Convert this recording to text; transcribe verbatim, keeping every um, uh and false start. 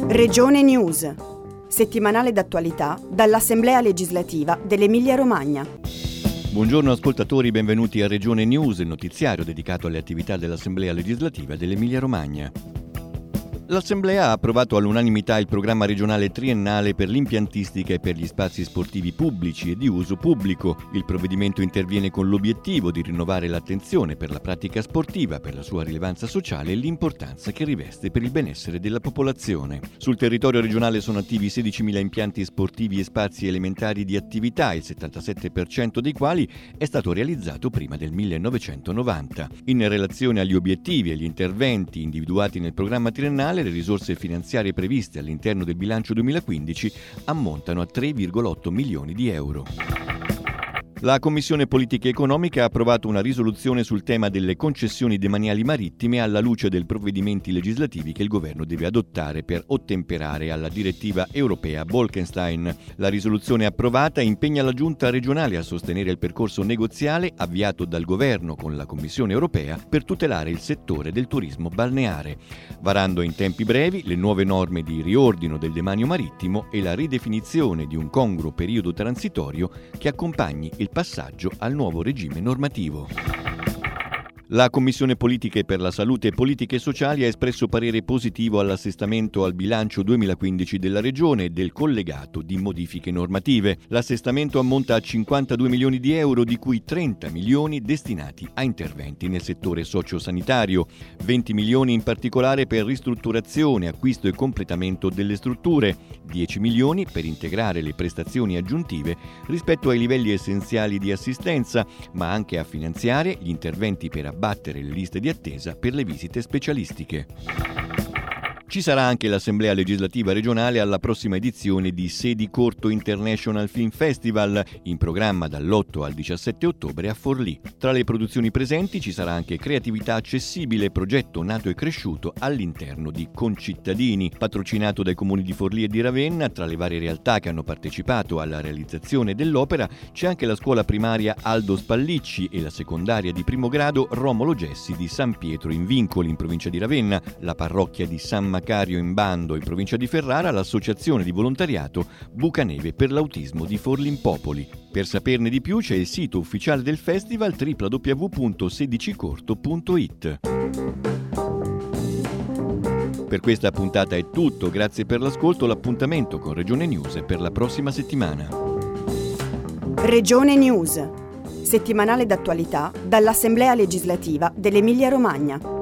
Regione News, settimanale d'attualità dall'Assemblea legislativa dell'Emilia-Romagna. Buongiorno ascoltatori, benvenuti a Regione News, il notiziario dedicato alle attività dell'Assemblea legislativa dell'Emilia-Romagna. L'Assemblea ha approvato all'unanimità il programma regionale triennale per l'impiantistica e per gli spazi sportivi pubblici e di uso pubblico. Il provvedimento interviene con l'obiettivo di rinnovare l'attenzione per la pratica sportiva, per la sua rilevanza sociale e l'importanza che riveste per il benessere della popolazione. Sul territorio regionale sono attivi sedicimila impianti sportivi e spazi elementari di attività, il settantasette per cento dei quali è stato realizzato prima del millenovecentonovanta. In relazione agli obiettivi e agli interventi individuati nel programma triennale, le risorse finanziarie previste all'interno del bilancio duemilaquindici ammontano a tre virgola otto milioni di euro. La Commissione Politica Economica ha approvato una risoluzione sul tema delle concessioni demaniali marittime alla luce dei provvedimenti legislativi che il governo deve adottare per ottemperare alla direttiva europea Bolkestein. La risoluzione approvata impegna la Giunta regionale a sostenere il percorso negoziale avviato dal governo con la Commissione europea per tutelare il settore del turismo balneare, varando in tempi brevi le nuove norme di riordino del demanio marittimo e la ridefinizione di un congruo periodo transitorio che accompagni il passaggio al nuovo regime normativo. La Commissione Politiche per la Salute e Politiche Sociali ha espresso parere positivo all'assestamento al bilancio duemilaquindici della Regione e del collegato di modifiche normative. L'assestamento ammonta a cinquantadue milioni di euro, di cui trenta milioni destinati a interventi nel settore sociosanitario, venti milioni in particolare per ristrutturazione, acquisto e completamento delle strutture, dieci milioni per integrare le prestazioni aggiuntive rispetto ai livelli essenziali di assistenza, ma anche a finanziare gli interventi per abbattere le liste di attesa per le visite specialistiche. Ci sarà anche l'Assemblea legislativa regionale alla prossima edizione di Sedi Corto International Film Festival, in programma dall'otto al diciassette ottobre a Forlì. Tra le produzioni presenti ci sarà anche Creatività Accessibile, progetto nato e cresciuto all'interno di Concittadini, patrocinato dai comuni di Forlì e di Ravenna. Tra le varie realtà che hanno partecipato alla realizzazione dell'opera c'è anche la scuola primaria Aldo Spallicci e la secondaria di primo grado Romolo Gessi di San Pietro in Vincoli, in provincia di Ravenna, la parrocchia di San Macario in Bando, in provincia di Ferrara, l'associazione di volontariato Bucaneve per l'autismo di Forlimpopoli. Per saperne di più c'è il sito ufficiale del festival w w w punto sedicicorto punto i t. Per questa puntata è tutto, grazie per l'ascolto. L'appuntamento con Regione News è per la prossima settimana. Regione News, settimanale d'attualità dall'Assemblea legislativa dell'Emilia-Romagna.